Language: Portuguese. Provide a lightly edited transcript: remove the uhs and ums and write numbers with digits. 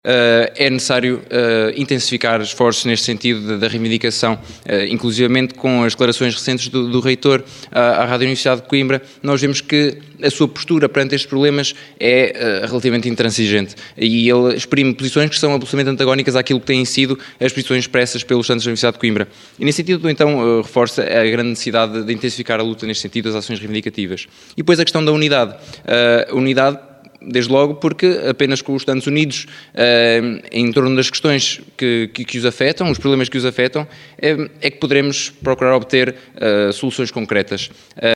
É necessário intensificar esforços neste sentido da reivindicação, inclusivamente com as declarações recentes do reitor à Rádio Universidade de Coimbra. Nós vemos que a sua postura perante estes problemas é relativamente intransigente e ele exprime posições que são absolutamente antagónicas àquilo que têm sido as posições expressas pelos estudantes da Universidade de Coimbra. E nesse sentido, então, reforça a grande necessidade de intensificar a luta neste sentido, as ações reivindicativas. E depois a questão da unidade. A unidade, desde logo, porque apenas com os estudantes unidos em torno das questões que os afetam, os problemas que os afetam, é que poderemos procurar obter soluções concretas.